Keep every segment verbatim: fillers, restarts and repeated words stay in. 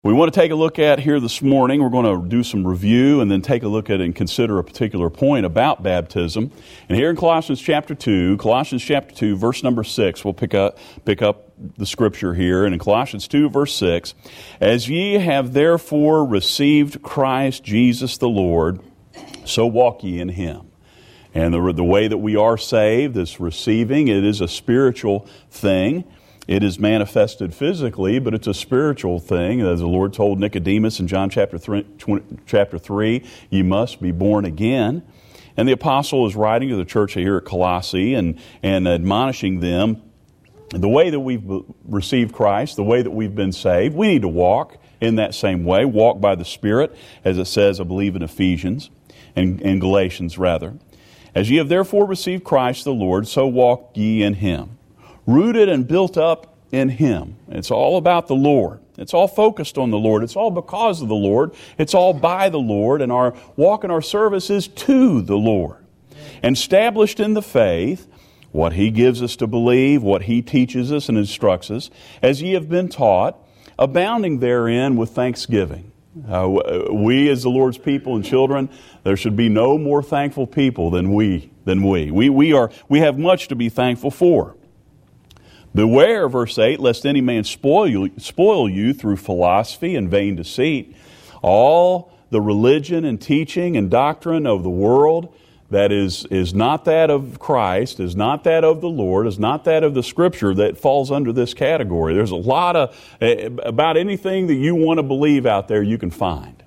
We want to take a look at here this morning. We're going to do some review and then take a look at and consider a particular point about baptism. And here in Colossians chapter two, Colossians chapter two, verse number six, we'll pick up pick up the scripture here. And in Colossians two, verse six, as ye have therefore received Christ Jesus the Lord, so walk ye in Him. And the, the way that we are saved is receiving. It is a spiritual thing. It is manifested physically, but it's a spiritual thing. As the Lord told Nicodemus in John chapter three, chapter three, you must be born again. And the apostle is writing to the church here at Colossae and, and admonishing them the way that we've received Christ, the way that we've been saved. We need to walk in that same way, walk by the Spirit, as it says, I believe, in Ephesians and, and Galatians, rather. As ye have therefore received Christ the Lord, so walk ye in Him, rooted and built up in Him. It's all about the Lord. It's all focused on the Lord. It's all because of the Lord. It's all by the Lord. And our walk and our service is to the Lord. And established in the faith, what He gives us to believe, what He teaches us and instructs us, as ye have been taught, abounding therein with thanksgiving. Uh, we as the Lord's people and children, there should be no more thankful people than we. Than we. We, we, are, we have much to be thankful for. Beware, verse eight, lest any man spoil you, spoil you through philosophy and vain deceit. All the religion and teaching and doctrine of the world that is, is not that of Christ, is not that of the Lord, is not that of the Scripture, that falls under this category. There's a lot of, about anything that you want to believe out there you can find.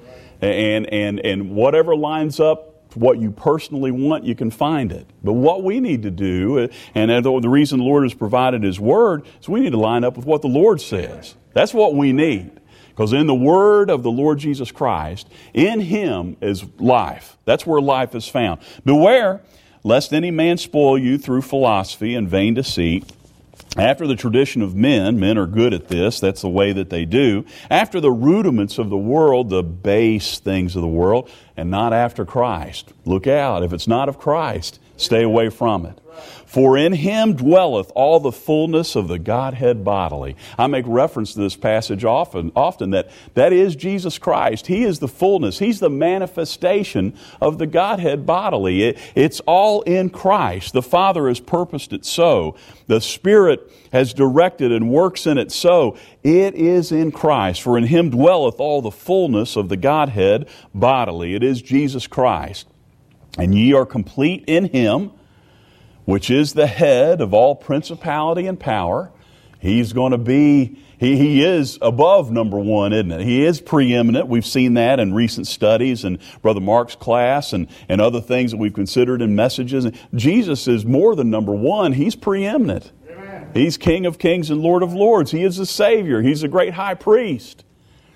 And, and, and whatever lines up what you personally want, you can find it. But what we need to do, and the reason the Lord has provided His Word, is we need to line up with what the Lord says. That's what we need. Because in the Word of the Lord Jesus Christ, in Him is life. That's where life is found. Beware, lest any man spoil you through philosophy and vain deceit, after the tradition of men. Men are good at this. That's the way that they do. After the rudiments of the world, the base things of the world, and not after Christ. Look out. If it's not of Christ, stay away from it. For in Him dwelleth all the fullness of the Godhead bodily. I make reference to this passage often, often that that is Jesus Christ. He is the fullness. He's the manifestation of the Godhead bodily. It, it's all in Christ. The Father has purposed it so. The Spirit has directed and works in it so. It is in Christ. For in Him dwelleth all the fullness of the Godhead bodily. It is Jesus Christ. And ye are complete in Him, which is the head of all principality and power. He's going to be, he, he is above number one, isn't it? He is preeminent. We've seen that in recent studies and Brother Mark's class and, and other things that we've considered in messages. Jesus is more than number one. He's preeminent. Amen. He's King of kings and Lord of lords. He is the Savior. He's the great high priest.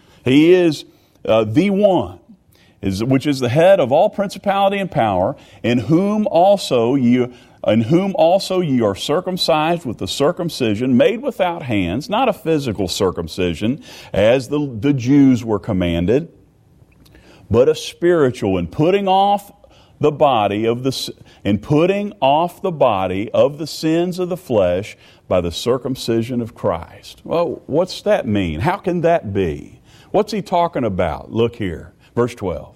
He is uh, the one. Is, which is the head of all principality and power, in whom also ye, in whom also ye are circumcised with the circumcision made without hands, not a physical circumcision, as the, the Jews were commanded, but a spiritual, in putting off the body of the in putting off the body of the sins of the flesh by the circumcision of Christ. Well, what's that mean? How can that be? What's he talking about? Look here. Verse twelve,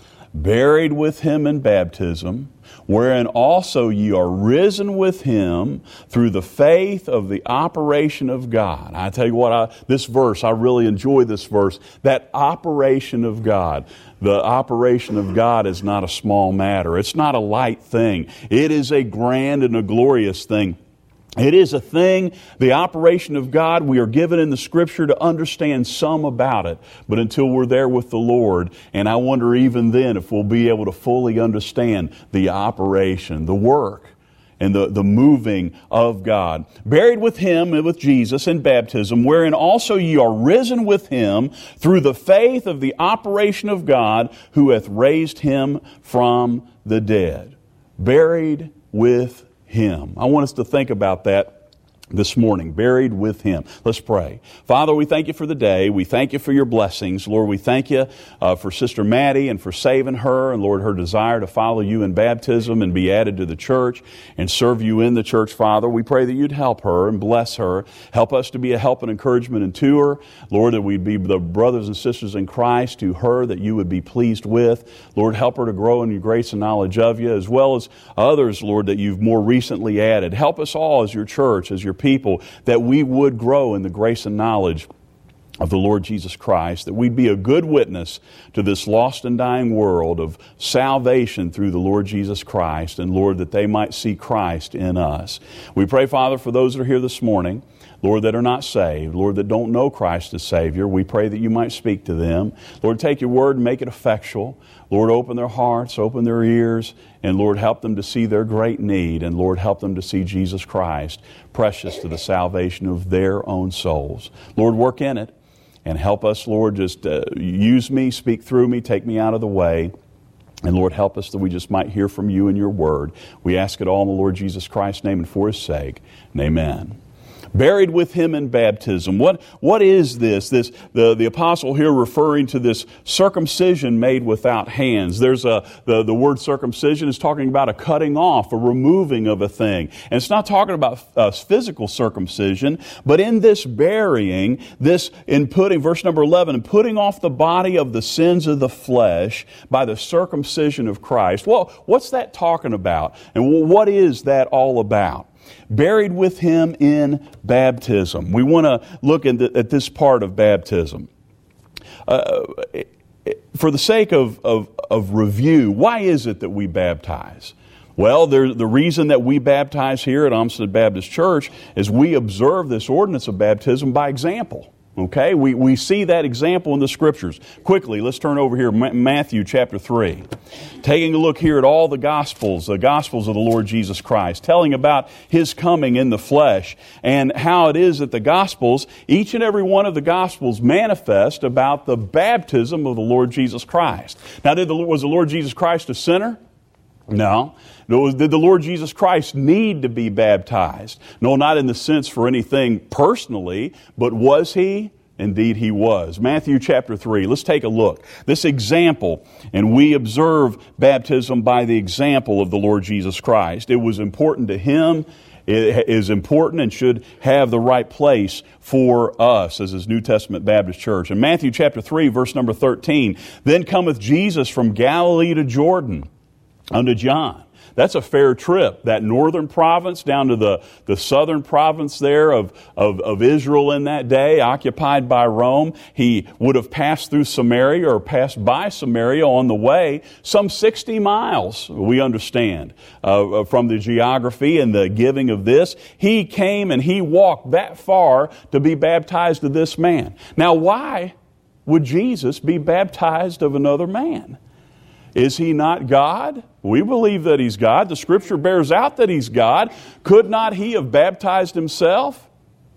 buried with Him in baptism, wherein also ye are risen with Him through the faith of the operation of God. I tell you what, I, this verse, I really enjoy this verse. That operation of God. The operation of God is not a small matter. It's not a light thing. It is a grand and a glorious thing. It is a thing, the operation of God, we are given in the Scripture to understand some about it. But until we're there with the Lord, and I wonder even then if we'll be able to fully understand the operation, the work, and the, the moving of God. Buried with Him and with Jesus in baptism, wherein also ye are risen with Him through the faith of the operation of God, who hath raised Him from the dead. Buried with Him. I want us to think about that this morning, buried with Him. Let's pray. Father, we thank You for the day. We thank You for Your blessings. Lord, we thank You uh, for Sister Maddie and for saving her, and Lord, her desire to follow You in baptism and be added to the church and serve You in the church, Father. We pray that You'd help her and bless her. Help us to be a help and encouragement unto her. Lord, that we'd be the brothers and sisters in Christ to her that You would be pleased with. Lord, help her to grow in Your grace and knowledge of You, as well as others, Lord, that You've more recently added. Help us all as Your church, as Your people, that we would grow in the grace and knowledge of the Lord Jesus Christ, that we'd be a good witness to this lost and dying world of salvation through the Lord Jesus Christ, and Lord, that they might see Christ in us. We pray, Father, for those that are here this morning, Lord, that are not saved, Lord, that don't know Christ as Savior. We pray that You might speak to them. Lord, take Your word and make it effectual. Lord, open their hearts, open their ears, and Lord, help them to see their great need, and Lord, help them to see Jesus Christ, precious to the salvation of their own souls. Lord, work in it, and help us, Lord, just uh, use me, speak through me, take me out of the way. And Lord, help us that we just might hear from You and Your word. We ask it all in the Lord Jesus Christ's name and for His sake. And amen. Buried with Him in baptism. What, what is this? This the, the apostle here referring to this circumcision made without hands. There's a the, the word circumcision is talking about a cutting off, a removing of a thing. And it's not talking about uh, physical circumcision, but in this burying, this in putting, verse number eleven, putting off the body of the sins of the flesh by the circumcision of Christ. Well, what's that talking about? And what is that all about? Buried with Him in baptism. We want to look at, the, at this part of baptism. Uh, for the sake of, of, of review, why is it that we baptize? Well, there, the reason that we baptize here at Olmsted Baptist Church is we observe this ordinance of baptism by example. Okay, we, we see that example in the Scriptures. Quickly, let's turn over here, Matthew chapter three. Taking a look here at all the Gospels, the Gospels of the Lord Jesus Christ, telling about His coming in the flesh, and how it is that the Gospels, each and every one of the Gospels manifest about the baptism of the Lord Jesus Christ. Now, did the, was the Lord Jesus Christ a sinner? No. Did the Lord Jesus Christ need to be baptized? No, not in the sense for anything personally, but was He? Indeed He was. Matthew chapter three, let's take a look. This example, and we observe baptism by the example of the Lord Jesus Christ. It was important to Him. It is important and should have the right place for us as His New Testament Baptist Church. In Matthew chapter three, verse number thirteen, then cometh Jesus from Galilee to Jordan unto John. That's a fair trip. That northern province down to the, the southern province there of, of, of Israel in that day, occupied by Rome. He would have passed through Samaria or passed by Samaria on the way, some sixty miles, we understand, uh, from the geography and the giving of this. He came and He walked that far to be baptized of this man. Now, why would Jesus be baptized of another man? Is He not God? We believe that He's God. The Scripture bears out that He's God. Could not He have baptized Himself?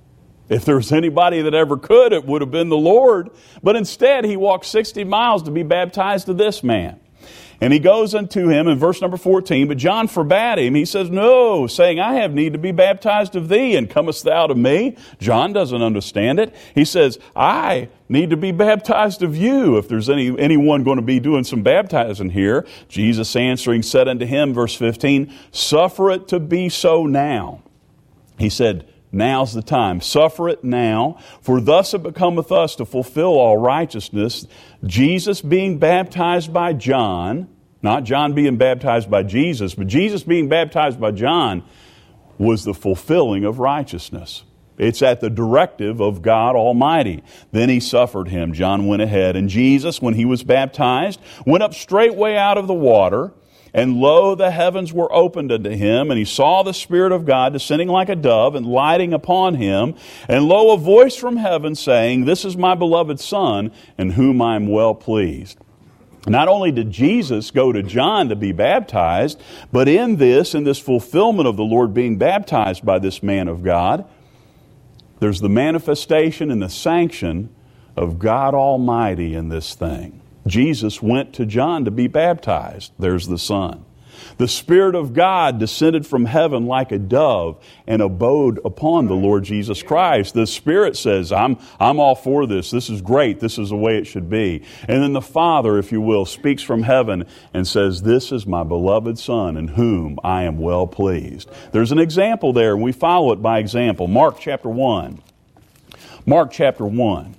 If there was anybody that ever could, it would have been the Lord. But instead, He walked sixty miles to be baptized to this man. And He goes unto him in verse number fourteen, but John forbade him. He says, no, saying, I have need to be baptized of thee, and comest thou to me? John doesn't understand it. He says, I need to be baptized of you. If there's any anyone going to be doing some baptizing here. Jesus answering said unto him, verse fifteen, suffer it to be so now. He said, now's the time. Suffer it now, for thus it becometh us to fulfill all righteousness. Jesus being baptized by John, not John being baptized by Jesus, but Jesus being baptized by John was the fulfilling of righteousness. It's at the directive of God Almighty. Then He suffered him. John went ahead. And Jesus, when He was baptized, went up straightway out of the water. And lo, the heavens were opened unto Him, and He saw the Spirit of God descending like a dove and lighting upon Him. And lo, a voice from heaven saying, this is my beloved Son, in whom I am well pleased. Not only did Jesus go to John to be baptized, but in this, in this fulfillment of the Lord being baptized by this man of God, there's the manifestation and the sanction of God Almighty in this thing. Jesus went to John to be baptized. There's the Son. The Spirit of God descended from heaven like a dove and abode upon the Lord Jesus Christ. The Spirit says, I'm, I'm all for this. This is great. This is the way it should be. And then the Father, if you will, speaks from heaven and says, this is my beloved Son in whom I am well pleased. There's an example there, and we follow it by example. Mark chapter one. Mark chapter one.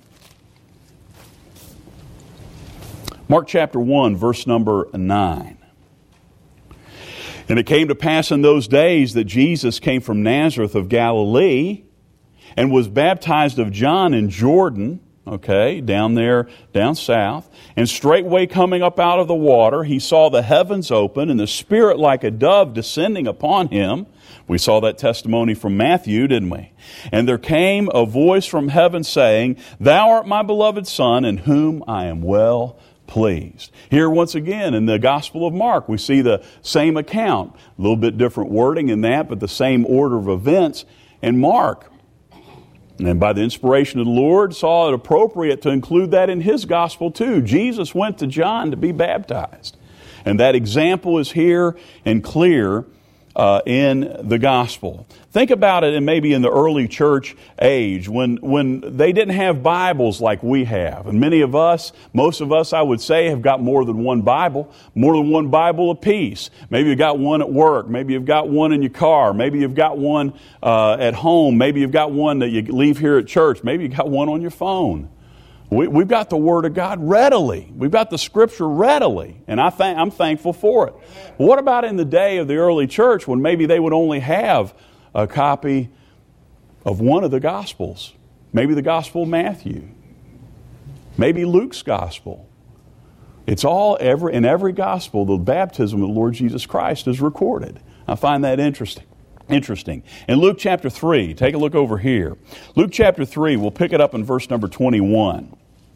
Mark chapter one, verse number nine. And it came to pass in those days that Jesus came from Nazareth of Galilee and was baptized of John in Jordan, okay, down there, down south. And straightway coming up out of the water, he saw the heavens open and the Spirit like a dove descending upon him. We saw that testimony from Matthew, didn't we? And there came a voice from heaven saying, Thou art my beloved Son, in whom I am well pleased. Here once again in the Gospel of Mark, we see the same account. A little bit different wording in that, but the same order of events in Mark. And by the inspiration of the Lord, saw it appropriate to include that in his Gospel too. Jesus went to John to be baptized. And that example is here and clear Uh, in the gospel. Think about it, and maybe in the early church age, when when they didn't have Bibles like we have. And many of us, most of us, I would say, have got more than one Bible, more than one Bible apiece. Maybe you've got one at work. Maybe you've got one in your car. Maybe you've got one uh, at home. Maybe you've got one that you leave here at church. Maybe you've got one on your phone. We, we've got the Word of God readily. We've got the Scripture readily. And I th- I'm thankful for it. But what about in the day of the early church when maybe they would only have a copy of one of the Gospels? Maybe the Gospel of Matthew. Maybe Luke's Gospel. It's all, every, in every Gospel, the baptism of the Lord Jesus Christ is recorded. I find that interesting. Interesting. In Luke chapter three, take a look over here. Luke chapter three, we'll pick it up in verse number twenty-one.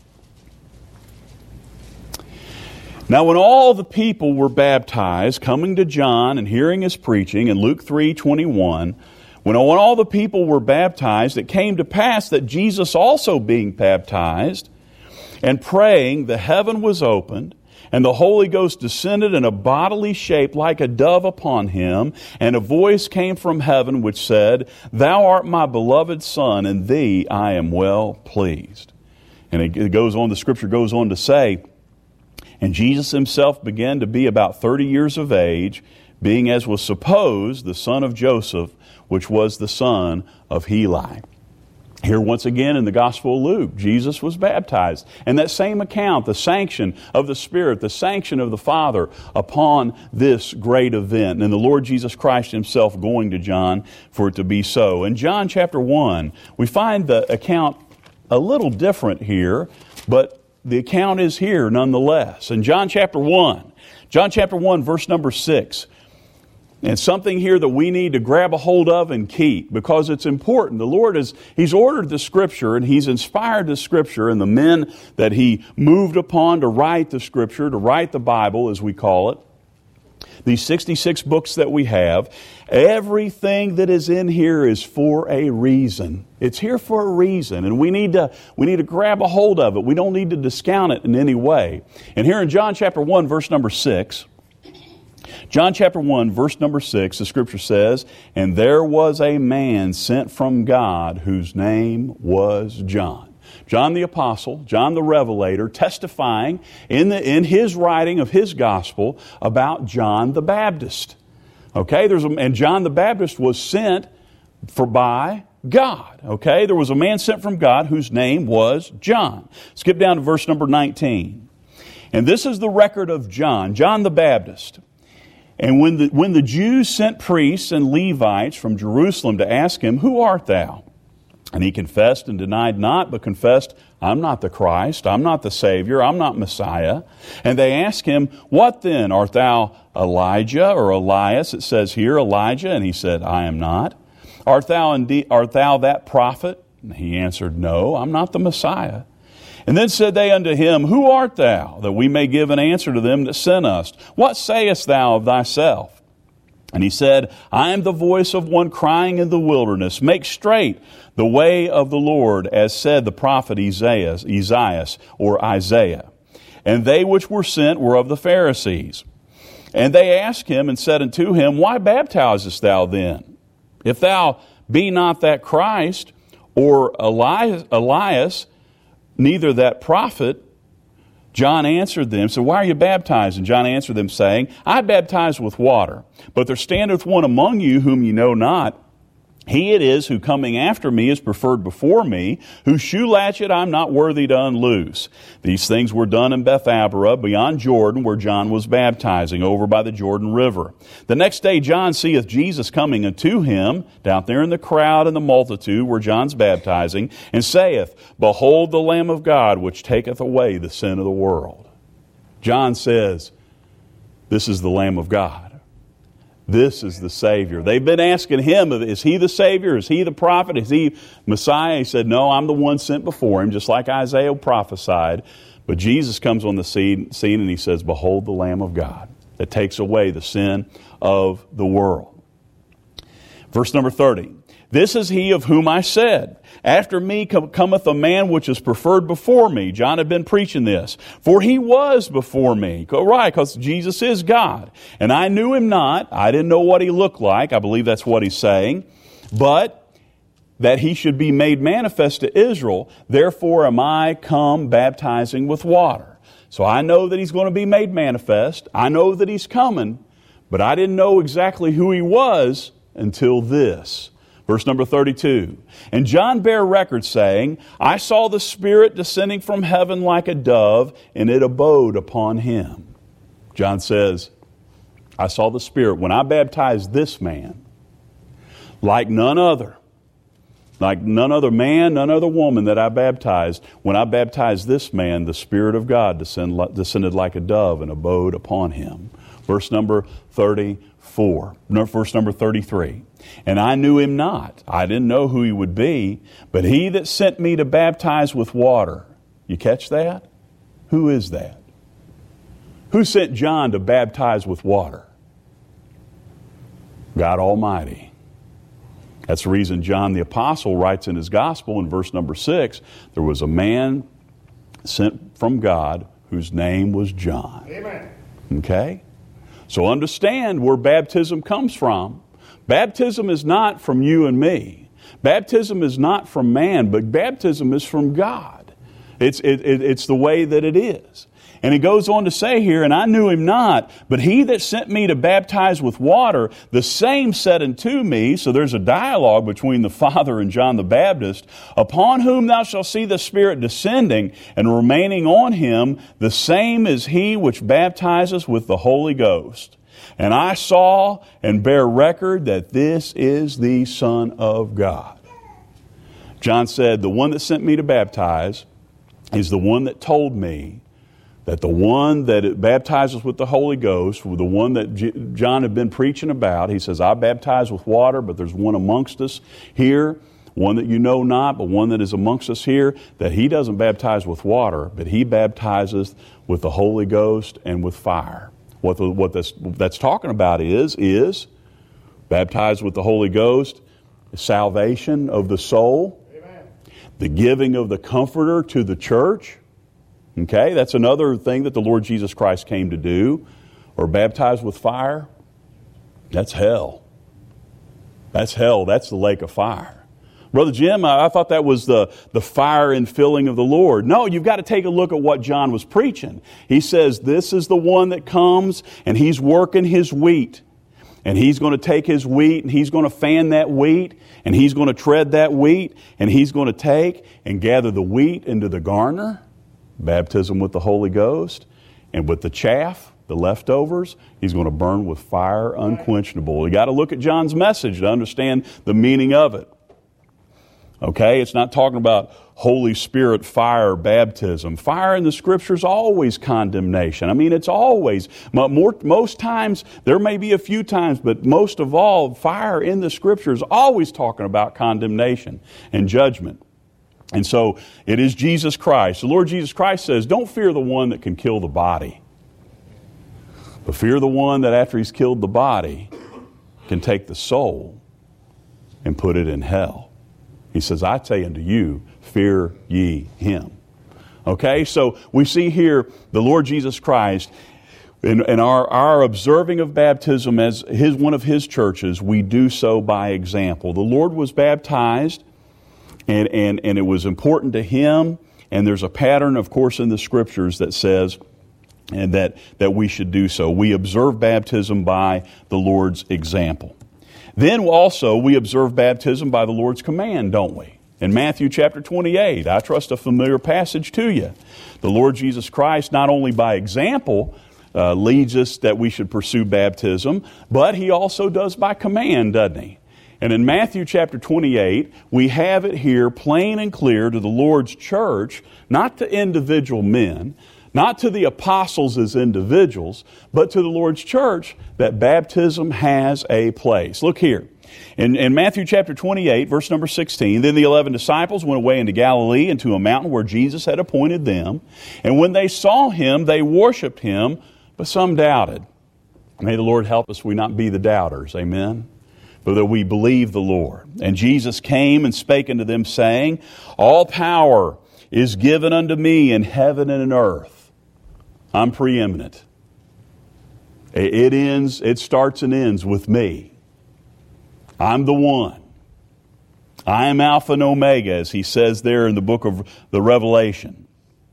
Now when all the people were baptized, coming to John and hearing his preaching, in Luke three twenty-one, when all the people were baptized, it came to pass that Jesus also being baptized and praying, the heaven was opened, and the Holy Ghost descended in a bodily shape like a dove upon him, and a voice came from heaven which said, Thou art my beloved Son, in thee I am well pleased. And it goes on, the Scripture goes on to say, And Jesus himself began to be about thirty years of age, being as was supposed the son of Joseph, which was the son of Heli. Here once again in the Gospel of Luke, Jesus was baptized. And that same account, the sanction of the Spirit, the sanction of the Father upon this great event. And the Lord Jesus Christ himself going to John for it to be so. In John chapter one, we find the account a little different here, but the account is here nonetheless. In John chapter one, John chapter one, verse number six, and something here that we need to grab a hold of and keep because it's important. The Lord is, He's ordered the Scripture and He's inspired the Scripture and the men that He moved upon to write the Scripture, to write the Bible as we call it. These sixty-six books that we have, everything that is in here is for a reason. It's here for a reason, and we need to we need to grab a hold of it. We don't need to discount it in any way. And here in John chapter one, verse number six, John chapter one, verse number six, the Scripture says, And there was a man sent from God whose name was John. John the Apostle, John the Revelator, testifying in, the, in his writing of his gospel about John the Baptist. Okay, there's a, and John the Baptist was sent for by God. Okay, there was a man sent from God whose name was John. Skip down to verse number nineteen. And this is the record of John, John the Baptist. And when the, when the Jews sent priests and Levites from Jerusalem to ask him, Who art thou? And he confessed and denied not, but confessed, I'm not the Christ, I'm not the Savior, I'm not Messiah. And they asked him, What then? Art thou Elijah or Elias? It says here, Elijah. And he said, I am not. Art thou indeed, art thou that prophet? And he answered, No, I'm not the Messiah. And then said they unto him, Who art thou, that we may give an answer to them that sent us? What sayest thou of thyself? And he said, I am the voice of one crying in the wilderness, Make straight the way of the Lord, as said the prophet Isaiah, Isaiah or Isaiah. And they which were sent were of the Pharisees. And they asked him and said unto him, Why baptizest thou then? If thou be not that Christ, or Elias, Elias, neither that prophet. John answered them, said, Why are you baptized? And John answered them, saying, I baptize with water, but there standeth one among you whom ye know not. He it is who coming after me is preferred before me, whose shoe latchet I am not worthy to unloose. These things were done in Bethabara, beyond Jordan, where John was baptizing, over by the Jordan River. The next day John seeth Jesus coming unto him, down there in the crowd and the multitude where John's baptizing, and saith, Behold the Lamb of God, which taketh away the sin of the world. John says, this is the Lamb of God. This is the Savior. They've been asking him, is he the Savior? Is he the prophet? Is he Messiah? He said, no, I'm the one sent before him, just like Isaiah prophesied. But Jesus comes on the scene, scene and he says, Behold the Lamb of God that takes away the sin of the world. Verse number thirty. This is he of whom I said, After me cometh a man which is preferred before me. John had been preaching this. For he was before me. Right, because Jesus is God. And I knew him not. I didn't know what he looked like. I believe that's what he's saying. But that he should be made manifest to Israel. Therefore am I come baptizing with water. So I know that he's going to be made manifest. I know that he's coming. But I didn't know exactly who he was until this. Verse number thirty-two. And John bare record, saying, I saw the Spirit descending from heaven like a dove, and it abode upon him. John says, I saw the Spirit when I baptized this man, like none other, like none other man, none other woman that I baptized. When I baptized this man, the Spirit of God descend, descended like a dove and abode upon him. Verse number thirty-four. Verse number thirty-three. And I knew him not. I didn't know who he would be, but he that sent me to baptize with water. You catch that? Who is that? Who sent John to baptize with water? God Almighty. That's the reason John the Apostle writes in his gospel in verse number six, there was a man sent from God whose name was John. Amen. Okay? So understand where baptism comes from. Baptism is not from you and me. Baptism is not from man, but baptism is from God. It's, it, it, it's the way that it is. And he goes on to say here, and I knew him not, but he that sent me to baptize with water, the same said unto me, so there's a dialogue between the Father and John the Baptist, upon whom thou shalt see the Spirit descending and remaining on him, the same is he which baptizes with the Holy Ghost. And I saw and bear record that this is the Son of God. John said, the one that sent me to baptize is the one that told me that the one that baptizes with the Holy Ghost, the one that J- John had been preaching about, he says, I baptize with water, but there's one amongst us here, one that you know not, but one that is amongst us here, that he doesn't baptize with water, but he baptizes with the Holy Ghost and with fire. What, the, what that's, that's talking about is, is baptized with the Holy Ghost, salvation of the soul, Amen. The giving of the Comforter to the church. Okay, that's another thing that the Lord Jesus Christ came to do. Or baptized with fire. That's hell. That's hell. That's the lake of fire. Brother Jim, I thought that was the, the fire and filling of the Lord. No, you've got to take a look at what John was preaching. He says, this is the one that comes and he's working his wheat. And he's going to take his wheat and he's going to fan that wheat and he's going to tread that wheat and he's going to take and gather the wheat into the garner, baptism with the Holy Ghost, and with the chaff, the leftovers, he's going to burn with fire unquenchable. You got to look at John's message to understand the meaning of it. Okay, it's not talking about Holy Spirit fire baptism. Fire in the Scripture is always condemnation. I mean, it's always, more, most times, there may be a few times, but most of all, fire in the Scripture is always talking about condemnation and judgment. And so, it is Jesus Christ. The Lord Jesus Christ says, don't fear the one that can kill the body, but fear the one that after he's killed the body can take the soul and put it in hell. He says, I say unto you, fear ye him. Okay, so we see here the Lord Jesus Christ. In, in our, our observing of baptism as his, one of his churches, we do so by example. The Lord was baptized, and, and, and it was important to him, and there's a pattern, of course, in the Scriptures that says and that, that we should do so. We observe baptism by the Lord's example. Then also we observe baptism by the Lord's command, don't we? In Matthew chapter twenty-eight, I trust a familiar passage to you. The Lord Jesus Christ, not only by example, uh, leads us that we should pursue baptism, but he also does by command, doesn't he? And in Matthew chapter twenty-eight, we have it here plain and clear to the Lord's church, not to individual men, not to the apostles as individuals, but to the Lord's church, that baptism has a place. Look here. In, in Matthew chapter twenty-eight, verse number sixteen, then the eleven disciples went away into Galilee, into a mountain where Jesus had appointed them. And when they saw him, they worshipped him, but some doubted. May the Lord help us we not be the doubters, amen? But that we believe the Lord. And Jesus came and spake unto them, saying, all power is given unto me in heaven and in earth. I'm preeminent. It ends, it starts and ends with me. I'm the one. I am Alpha and Omega, as he says there in the book of the Revelation.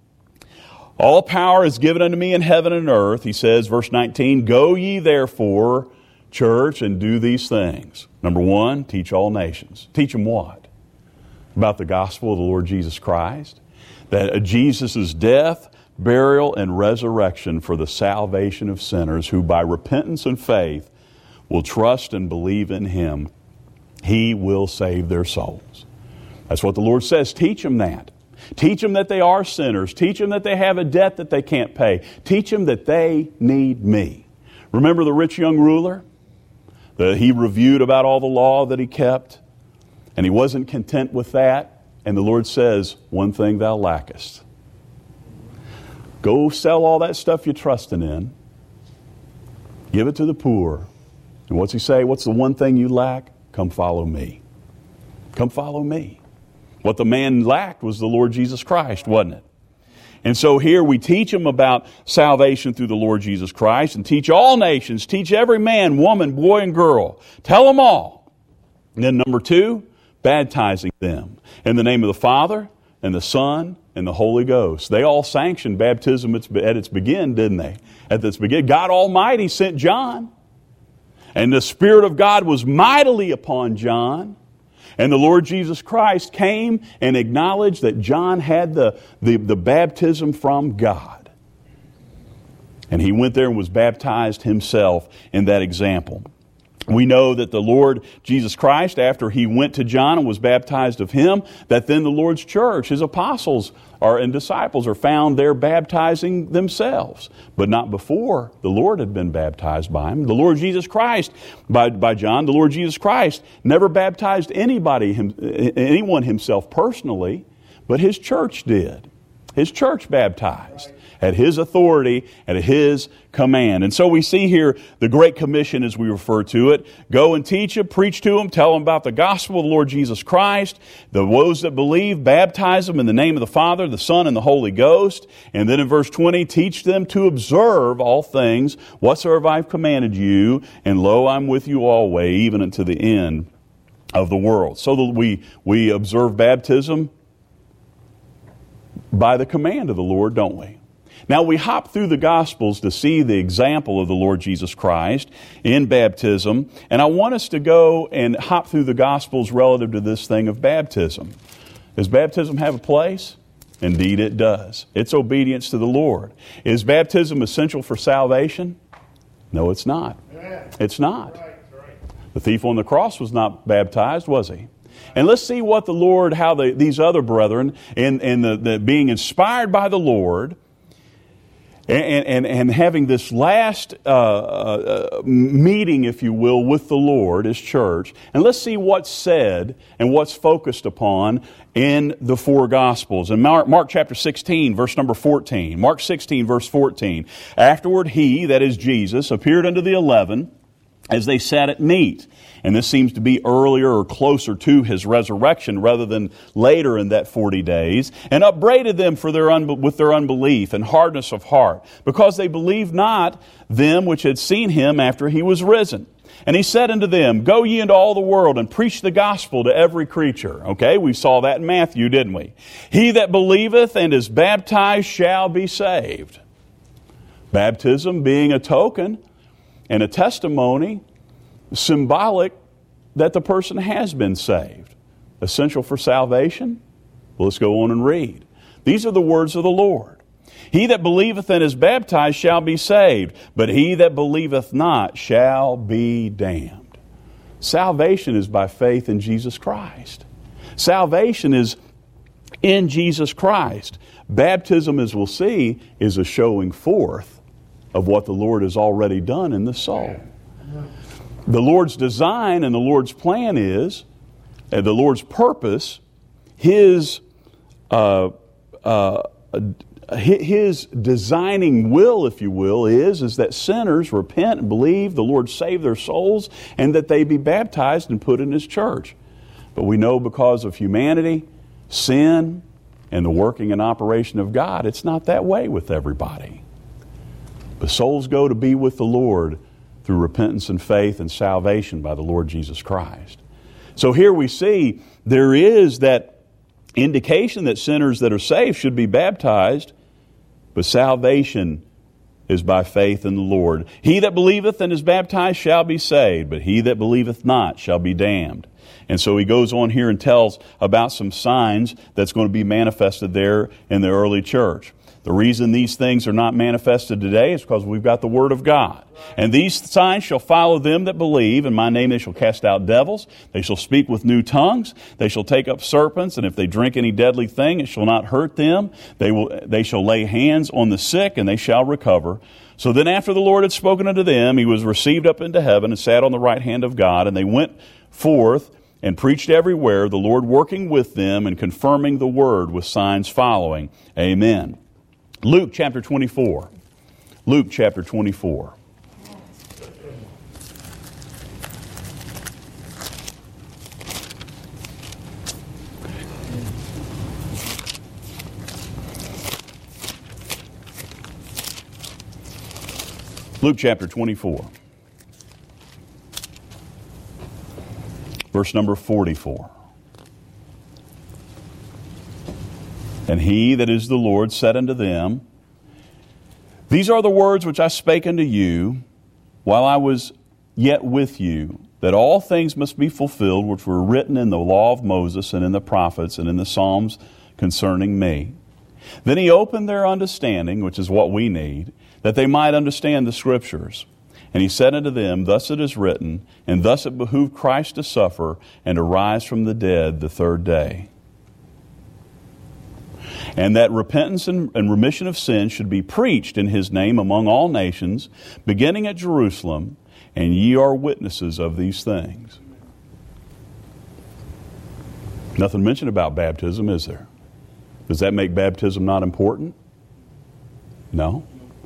All power is given unto me in heaven and earth, he says, verse nineteen, go ye therefore, church, and do these things. Number one, teach all nations. Teach them what? About the gospel of the Lord Jesus Christ. That Jesus' death, burial, and resurrection for the salvation of sinners who by repentance and faith will trust and believe in him. He will save their souls. That's what the Lord says. Teach them that. Teach them that they are sinners. Teach them that they have a debt that they can't pay. Teach them that they need me. Remember the rich young ruler? The, he reviewed about all the law that he kept, and he wasn't content with that. And the Lord says, one thing thou lackest. Go sell all that stuff you're trusting in. Give it to the poor. And what's he say? What's the one thing you lack? Come follow me. Come follow me. What the man lacked was the Lord Jesus Christ, wasn't it? And so here we teach them about salvation through the Lord Jesus Christ, and teach all nations, teach every man, woman, boy, and girl. Tell them all. And then number two, baptizing them in the name of the Father and the Son and the Holy Ghost. They all sanctioned baptism at its begin, didn't they? At its begin, God Almighty sent John. And the Spirit of God was mightily upon John. And the Lord Jesus Christ came and acknowledged that John had the, the, the baptism from God. And he went there and was baptized himself in that example. We know that the Lord Jesus Christ, after he went to John and was baptized of him, that then the Lord's church, his apostles are, and disciples are found there baptizing themselves. But not before the Lord had been baptized by him. The Lord Jesus Christ, by, by John, the Lord Jesus Christ never baptized anybody, him, anyone himself personally, but his church did. His church baptized at his authority, at his command. And so we see here the Great Commission, as we refer to it. Go and teach them, preach to them, tell them about the gospel of the Lord Jesus Christ. The those that believe, baptize them in the name of the Father, the Son, and the Holy Ghost. And then in verse twenty, teach them to observe all things whatsoever I've commanded you. And lo, I'm with you always, even unto the end of the world. So that we, we observe baptism by the command of the Lord, don't we? Now we hop through the Gospels to see the example of the Lord Jesus Christ in baptism. And I want us to go and hop through the Gospels relative to this thing of baptism. Does baptism have a place? Indeed it does. It's obedience to the Lord. Is baptism essential for salvation? No, it's not. It's not. The thief on the cross was not baptized, was he? And let's see what the Lord, how the, these other brethren, in, in the, the being inspired by the Lord, and, and, and having this last uh, uh, meeting, if you will, with the Lord, His church, and let's see what's said and what's focused upon in the four Gospels. In Mark, Mark chapter sixteen, verse number fourteen. Mark sixteen, verse fourteen. Afterward he, that is Jesus, appeared unto the eleven, as they sat at meat. And this seems to be earlier or closer to his resurrection rather than later in that forty days, and upbraided them for their unbe- with their unbelief and hardness of heart, because they believed not them which had seen him after he was risen. And he said unto them, Go ye into all the world and preach the gospel to every creature. Okay, we saw that in Matthew, didn't we? He that believeth and is baptized shall be saved. Baptism being a token and a testimony, symbolic that the person has been saved. Essential for salvation? Well, let's go on and read. These are the words of the Lord. He that believeth and is baptized shall be saved, but he that believeth not shall be damned. Salvation is by faith in Jesus Christ. Salvation is in Jesus Christ. Baptism, as we'll see, is a showing forth of what the Lord has already done in the soul. The Lord's design and the Lord's plan is, and the Lord's purpose, His uh, uh, His designing will, if you will, is, is that sinners repent and believe, the Lord save their souls, and that they be baptized and put in His church. But we know because of humanity, sin, and the working and operation of God, it's not that way with everybody. The souls go to be with the Lord through repentance and faith and salvation by the Lord Jesus Christ. So here we see there is that indication that sinners that are saved should be baptized, but salvation is by faith in the Lord. He that believeth and is baptized shall be saved, but he that believeth not shall be damned. And so he goes on here and tells about some signs that's going to be manifested there in the early church. The reason these things are not manifested today is because we've got the Word of God. And these signs shall follow them that believe. In my name they shall cast out devils. They shall speak with new tongues. They shall take up serpents. And if they drink any deadly thing, it shall not hurt them. They will. They shall lay hands on the sick, and they shall recover. So then after the Lord had spoken unto them, He was received up into heaven and sat on the right hand of God. And they went forth and preached everywhere, the Lord working with them and confirming the word with signs following. Amen. Luke chapter twenty-four. Luke chapter twenty-four. Luke chapter twenty-four. Verse number forty-four. And he that is the Lord said unto them, These are the words which I spake unto you while I was yet with you, that all things must be fulfilled which were written in the law of Moses and in the prophets and in the Psalms concerning me. Then he opened their understanding, which is what we need, that they might understand the Scriptures. And he said unto them, Thus it is written, and thus it behooved Christ to suffer and to rise from the dead the third day. And that repentance and remission of sin should be preached in His name among all nations, beginning at Jerusalem, and ye are witnesses of these things. Nothing mentioned about baptism, is there? Does that make baptism not important? No.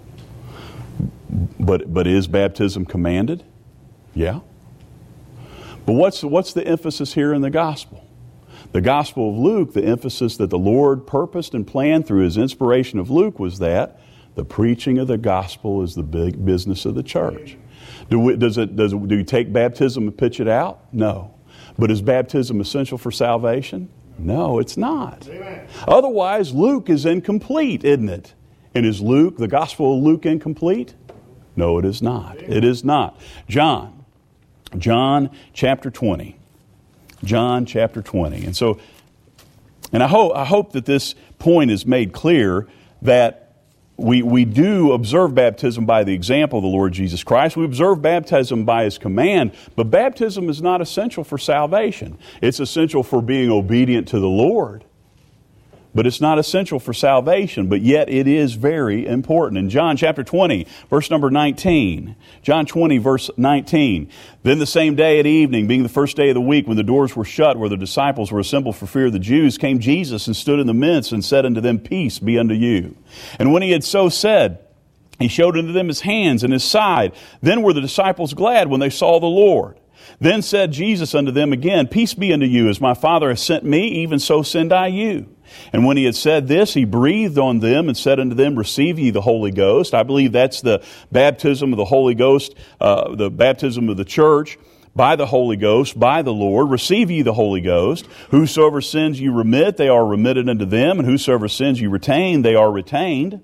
But but is baptism commanded? Yeah. But what's what's the emphasis here in the gospel? The Gospel of Luke, the emphasis that the Lord purposed and planned through His inspiration of Luke was that the preaching of the gospel is the big business of the church. Do we, does it, does it, do you take baptism and pitch it out? No. But is baptism essential for salvation? No, it's not. Amen. Otherwise, Luke is incomplete, isn't it? And is Luke, the Gospel of Luke, incomplete? No, it is not. Amen. It is not. John, John chapter twenty. John chapter twenty. And so, and I hope, I hope that this point is made clear that we, we do observe baptism by the example of the Lord Jesus Christ. We observe baptism by His command, but baptism is not essential for salvation. It's essential for being obedient to the Lord. But it's not essential for salvation, but yet it is very important. In John chapter twenty, verse number nineteen, John twenty, verse nineteen, Then the same day at evening, being the first day of the week, when the doors were shut, where the disciples were assembled for fear of the Jews, came Jesus and stood in the midst and said unto them, Peace be unto you. And when He had so said, He showed unto them his hands and his side. Then were the disciples glad when they saw the Lord. Then said Jesus unto them again, Peace be unto you, as my Father hath sent me, even so send I you. And when he had said this, he breathed on them and said unto them, Receive ye the Holy Ghost. I believe that's the baptism of the Holy Ghost, uh, the baptism of the church by the Holy Ghost, by the Lord. Receive ye the Holy Ghost. Whosoever sins you remit, they are remitted unto them. And whosoever sins you retain, they are retained.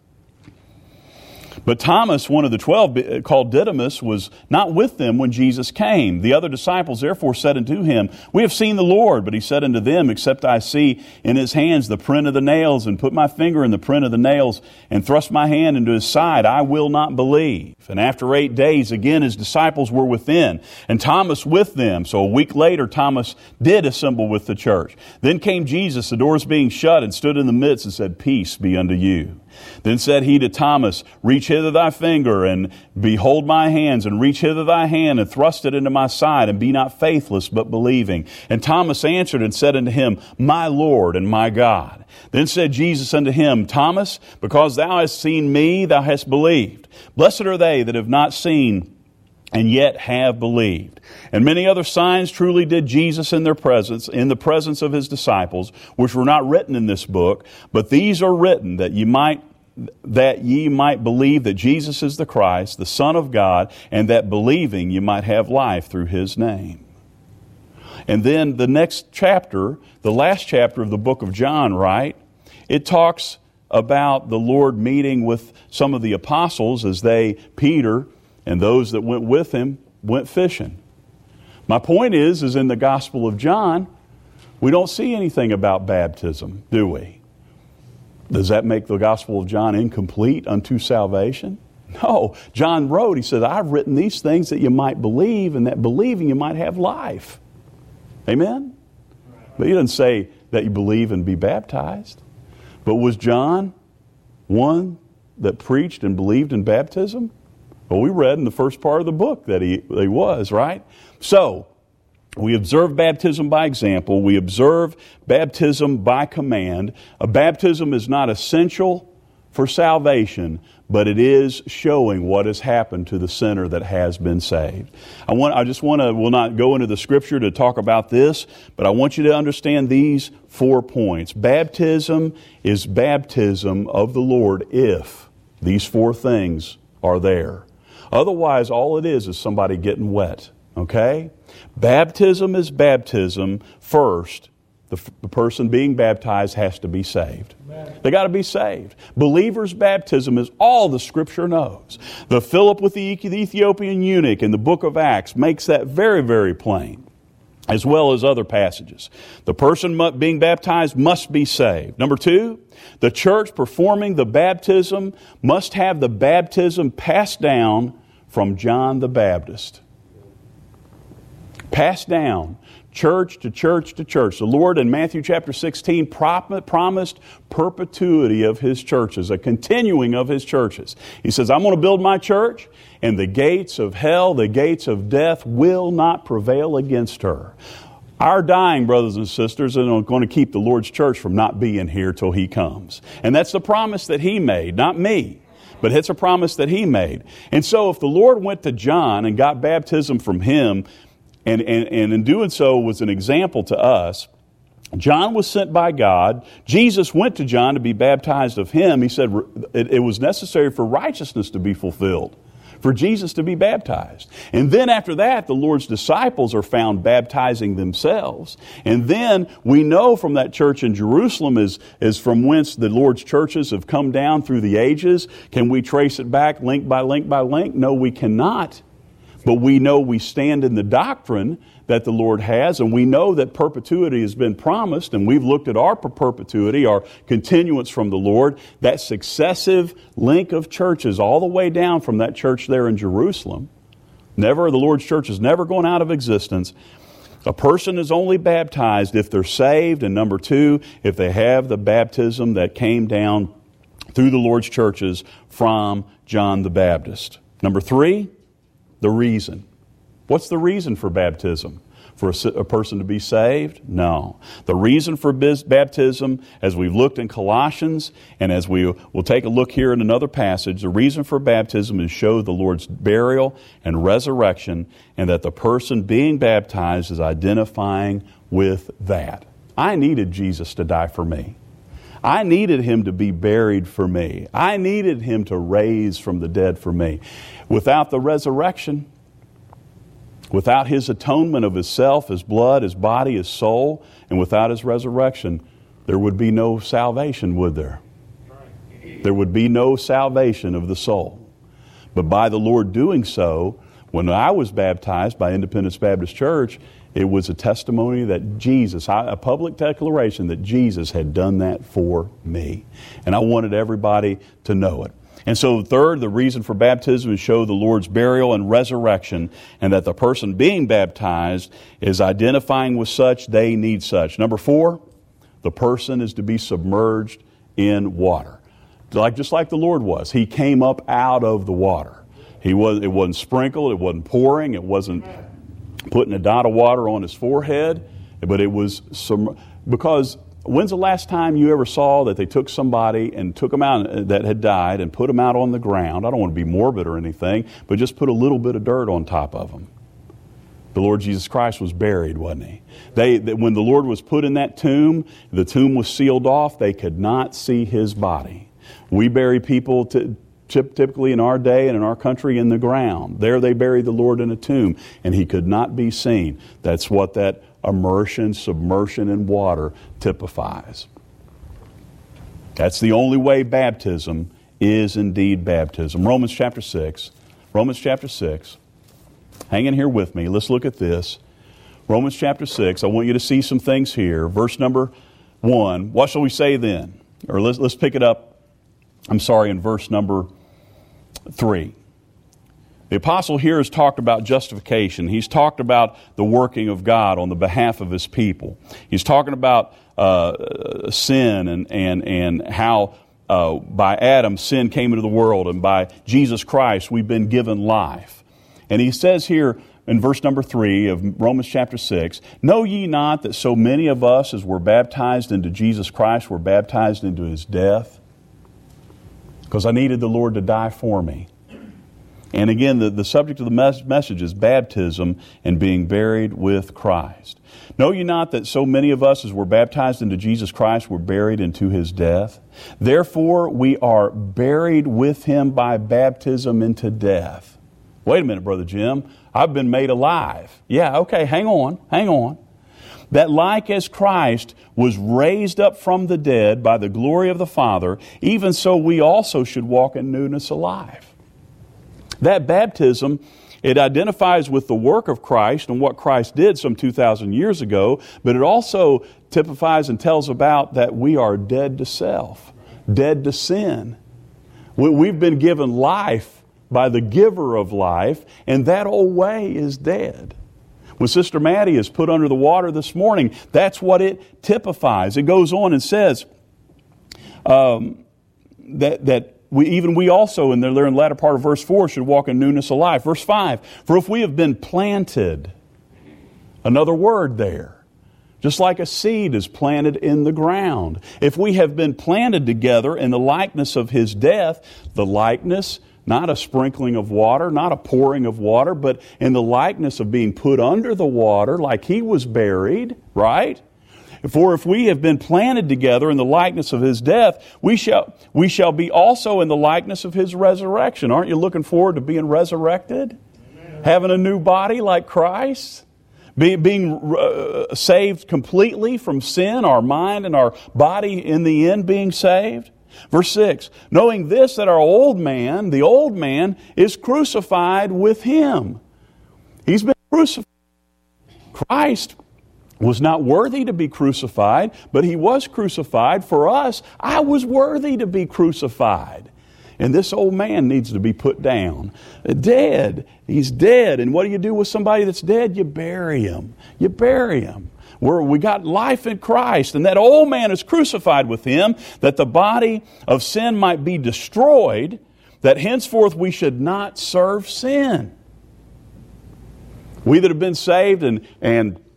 But Thomas, one of the twelve, called Didymus, was not with them when Jesus came. The other disciples therefore said unto him, We have seen the Lord. But he said unto them, Except I see in his hands the print of the nails, and put my finger in the print of the nails, and thrust my hand into his side, I will not believe. And after eight days, again his disciples were within, and Thomas with them. So a week later, Thomas did assemble with the church. Then came Jesus, the doors being shut, and stood in the midst, and said, Peace be unto you. Then said he to Thomas, Reach hither thy finger, and behold my hands, and reach hither thy hand, and thrust it into my side, and be not faithless, but believing. And Thomas answered and said unto him, My Lord and my God. Then said Jesus unto him, Thomas, because thou hast seen me, thou hast believed. Blessed are they that have not seen, and yet have believed. And many other signs truly did Jesus in their presence, in the presence of his disciples, which were not written in this book, but these are written that ye might that ye might believe that Jesus is the Christ, the Son of God, and that believing you might have life through his name. And then the next chapter, the last chapter of the book of John, right? It talks about the Lord meeting with some of the apostles as they, Peter, and those that went with him, went fishing. My point is, is in the Gospel of John, we don't see anything about baptism, do we? Does that make the Gospel of John incomplete unto salvation? No. John wrote, he said, I've written these things that you might believe, and that believing you might have life. Amen? But he doesn't say that you believe and be baptized. But was John one that preached and believed in baptism? Well, we read in the first part of the book that he, that he was, right? So, we observe baptism by example. We observe baptism by command. A baptism is not essential for salvation, but it is showing what has happened to the sinner that has been saved. I want, I just want to, we'll not go into the scripture to talk about this, but I want you to understand these four points. Baptism is baptism of the Lord if these four things are there. Otherwise, all it is is somebody getting wet. Okay? Baptism is baptism first. The, the person being baptized has to be saved. Amen. They got to be saved. Believers' baptism is all the Scripture knows. The Philip with the, the Ethiopian eunuch in the book of Acts makes that very, very plain, as well as other passages. The person being baptized must be saved. Number two, the church performing the baptism must have the baptism passed down from John the Baptist. Passed down, church to church to church. The Lord in Matthew chapter sixteen promised perpetuity of his churches, a continuing of his churches. He says, I'm going to build my church, and the gates of hell, the gates of death will not prevail against her. Our dying brothers and sisters are going to keep the Lord's church from not being here till he comes. And that's the promise that he made, not me. But it's a promise that he made. And so if the Lord went to John and got baptism from him, And, and, and in doing so was an example to us. John was sent by God. Jesus went to John to be baptized of him. He said it, it was necessary for righteousness to be fulfilled, for Jesus to be baptized. And then after that, the Lord's disciples are found baptizing themselves. And then we know from that church in Jerusalem is, is from whence the Lord's churches have come down through the ages. Can we trace it back link by link by link? No, we cannot. But we know we stand in the doctrine that the Lord has, and we know that perpetuity has been promised, and we've looked at our perpetuity, our continuance from the Lord, that successive link of churches all the way down from that church there in Jerusalem. Never, the Lord's church is never going out of existence. A person is only baptized if they're saved, and number two, if they have the baptism that came down through the Lord's churches from John the Baptist. Number three, the reason. What's the reason for baptism? for a, a person to be saved? No. The reason for bis- baptism, as we've looked in Colossians, and as we will take a look here in another passage, the reason for baptism is to show the Lord's burial and resurrection, and that the person being baptized is identifying with that. I needed Jesus to die for me. I needed Him to be buried for me. I needed Him to raise from the dead for me. Without the resurrection, without His atonement of His self, His blood, His body, His soul, and without His resurrection, there would be no salvation, would there? There would be no salvation of the soul. But by the Lord doing so, when I was baptized by Independence Baptist Church, it was a testimony that Jesus, a public declaration that Jesus had done that for me. And I wanted everybody to know it. And so third, the reason for baptism is to show the Lord's burial and resurrection, and that the person being baptized is identifying with such, they need such. Number four, the person is to be submerged in water. Like, just like the Lord was. He came up out of the water. He was, it wasn't sprinkled, it wasn't pouring, it wasn't putting a dot of water on His forehead, but it was some, because when's the last time you ever saw that they took somebody and took them out that had died and put them out on the ground? I don't want to be morbid or anything, but just put a little bit of dirt on top of them. The Lord Jesus Christ was buried, wasn't He? They, they, when the Lord was put in that tomb, the tomb was sealed off. They could not see His body. We bury people to, typically in our day and in our country in the ground. There they buried the Lord in a tomb, and He could not be seen. That's what that immersion, submersion in water typifies. That's the only way baptism is indeed baptism. Romans chapter six. Romans chapter six. Hang in here with me. Let's look at this. Romans chapter six. I want you to see some things here. Verse number one. What shall we say then? Or let's, let's pick it up. I'm sorry, in verse number three. The apostle here has talked about justification. He's talked about the working of God on the behalf of His people. He's talking about uh, sin and, and, and how uh, by Adam sin came into the world, and by Jesus Christ we've been given life. And he says here in verse number three of Romans chapter six, "Know ye not that so many of us as were baptized into Jesus Christ were baptized into His death?" Because I needed the Lord to die for me. And again, the, the subject of the mes- message is baptism and being buried with Christ. Know ye not that so many of us as were baptized into Jesus Christ were buried into His death? Therefore we are buried with Him by baptism into death. Wait a minute, Brother Jim. I've been made alive. Yeah, okay, hang on, hang on. That like as Christ was raised up from the dead by the glory of the Father, even so we also should walk in newness of life. That baptism, it identifies with the work of Christ and what Christ did some two thousand years ago, but it also typifies and tells about that we are dead to self, dead to sin. We've been given life by the giver of life, and that old way is dead. When Sister Maddie is put under the water this morning, that's what it typifies. It goes on and says um, that that We, even we also, in the, in the latter part of verse four, should walk in newness of life. Verse five, "For if we have been planted," another word there, just like a seed is planted in the ground. If we have been planted together in the likeness of His death, the likeness, not a sprinkling of water, not a pouring of water, but in the likeness of being put under the water like He was buried, right? "For if we have been planted together in the likeness of His death, we shall we shall be also in the likeness of His resurrection." Aren't you looking forward to being resurrected? Amen. Having a new body like Christ? Be, being uh, saved completely from sin, our mind and our body in the end being saved? Verse six, "Knowing this, that our old man, the old man, is crucified with Him." He's been crucified. Christ was not worthy to be crucified, but He was crucified for us. I was worthy to be crucified. And this old man needs to be put down. Dead. He's dead. And what do you do with somebody that's dead? You bury him. You bury him. We're, we got life in Christ, and that old man is crucified with Him, that the body of sin might be destroyed, that henceforth we should not serve sin. We that have been saved and, and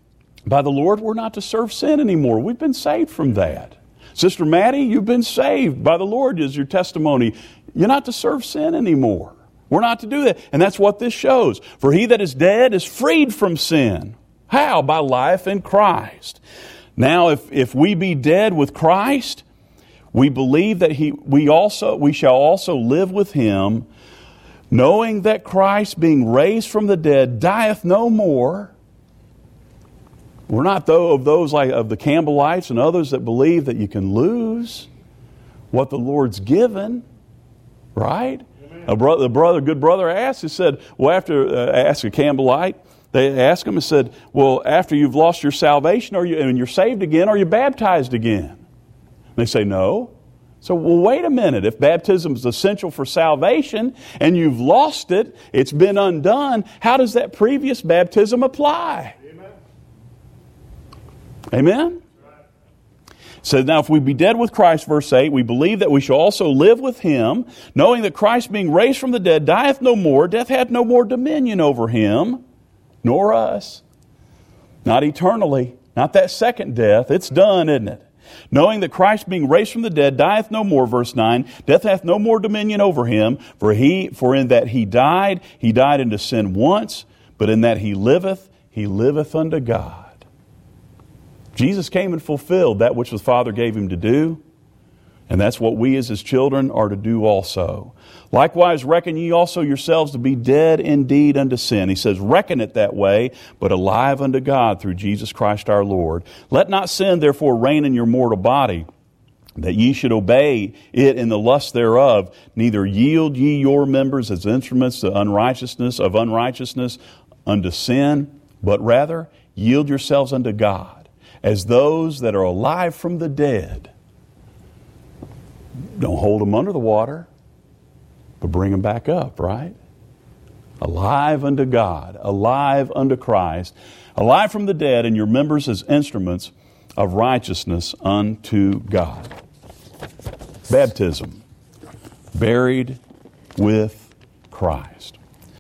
by the Lord, we're not to serve sin anymore. We've been saved from that. Sister Maddie, you've been saved by the Lord is your testimony. You're not to serve sin anymore. We're not to do that. And that's what this shows. For he that is dead is freed from sin. How? By life in Christ. Now, if, if we be dead with Christ, we believe that he we also we shall also live with him, knowing that Christ, being raised from the dead, dieth no more. We're not though of those like of the Campbellites and others that believe that you can lose what the Lord's given, right? A brother, the brother, good brother asked. He said, "Well, after uh, asked a Campbellite, they asked him and said, well, after you've lost your salvation, are you and you're saved again? Are you baptized again?" And they say, "No." So, well, wait a minute. If baptism is essential for salvation and you've lost it, it's been undone. How does that previous baptism apply? Amen? So now if we be dead with Christ, verse eight, we believe that we shall also live with him, knowing that Christ being raised from the dead dieth no more, death hath no more dominion over him, nor us. Not eternally, not that second death. It's done, isn't it? Knowing that Christ being raised from the dead dieth no more, verse nine, death hath no more dominion over him, for he, for in that he died, he died unto sin once, but in that he liveth, he liveth unto God. Jesus came and fulfilled that which the Father gave him to do, and that's what we as his children are to do also. Likewise, reckon ye also yourselves to be dead indeed unto sin. He says, reckon it that way, but alive unto God through Jesus Christ our Lord. Let not sin therefore reign in your mortal body, that ye should obey it in the lust thereof. Neither yield ye your members as instruments to unrighteousness of unrighteousness unto sin, but rather yield yourselves unto God, as those that are alive from the dead. Don't hold them under the water, but bring them back up, right? Alive unto God, alive unto Christ, alive from the dead, and your members as instruments of righteousness unto God. Baptism, buried with Christ.